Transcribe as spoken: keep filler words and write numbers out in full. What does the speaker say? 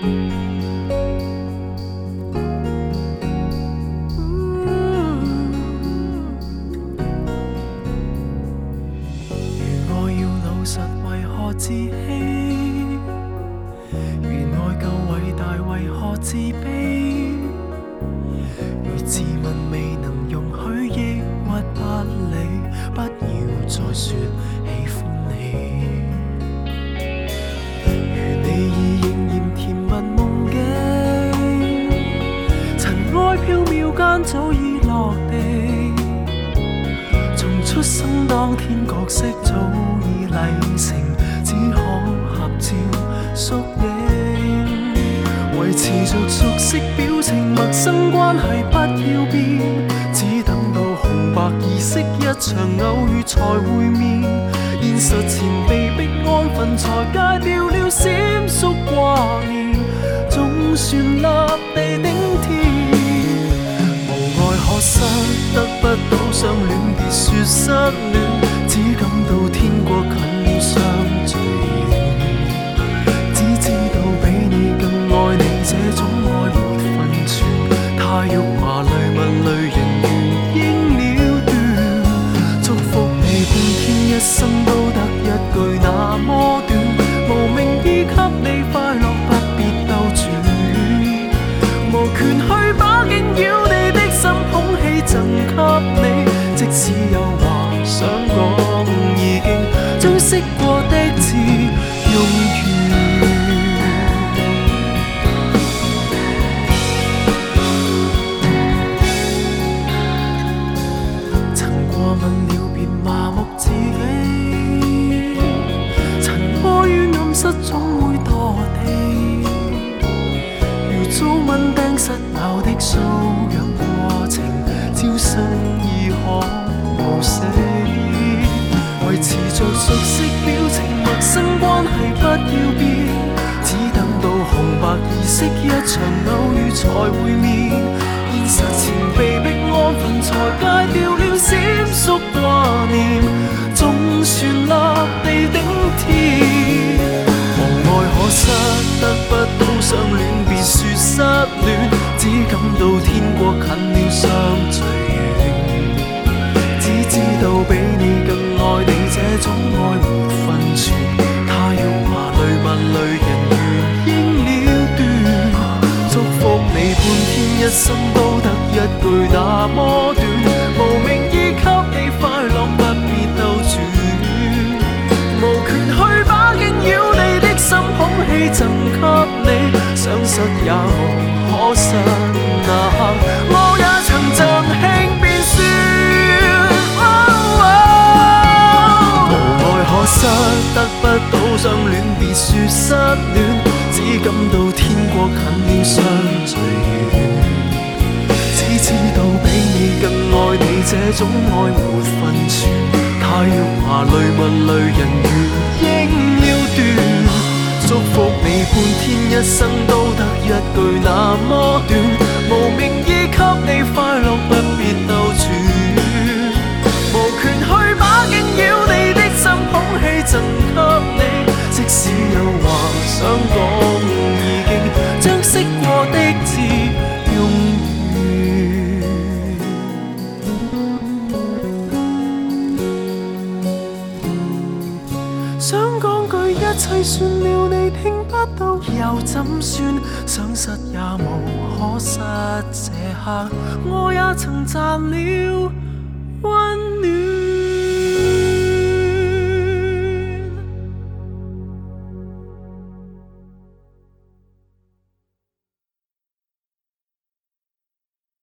自欺，如愛夠偉大，為何自卑？如自問未能容許抑鬱不理，不要再說喜歡你。如你已仍然甜蜜夢境，塵埃飄渺間早已落地。從出生當天角色早已禮成。只可合照縮影，維持着熟悉表情，陌生關係不要變，只等到紅白儀式一場偶遇才會面。現實前被迫安分，才戒掉了閃縮掛念，總算立地頂天。無愛可失，得不到相戀，別說失戀，只感到天國近了相隨遠，只知道比你更愛你，這種愛沒分寸。太辱華淚問淚人緣應了斷，祝福你半天一生都得一句那麼短，無名義給你快樂不必兜轉，無權去把驚擾你的心捧起贈給你，即使有話想講已經將識過的字用完。曾過問了別麻木自己，塵埃於暗室總會墮地，如遭蚊叮失咬的搔癢過程，招生已可無死。維持着熟悉表情，陌生關係不要變，只等到紅白儀式一場偶遇才會面。現實前被迫安分，才戒掉了閃縮掛念，總算立地頂天。無愛可失，得不到相戀，別說失戀，只感到天國近了相隨遠，只知道比你更愛你，這種愛沒分寸。太辱華淚問淚人緣應了斷，祝福你半天一生都得一句那麼短，無名義給你快樂不必兜轉，無權去把驚擾你的心捧起贈給你，想失也無可失，那刻我也曾盡興便說。可失，得不到相戀，別說失戀，只感到天國近了相隨遠，只知道比你更愛你，這種愛沒分寸。太辱華淚問淚人緣應了斷，祝福你半天一生都得一句那麼短，無名義給你快樂不必兜轉，無權去把驚擾你的心捧起贈給你，即使有話想講已經將識過的字用完。想講句一切算了，你聽不到又怎算？想失也無可失，這刻我也曾賺了溫暖。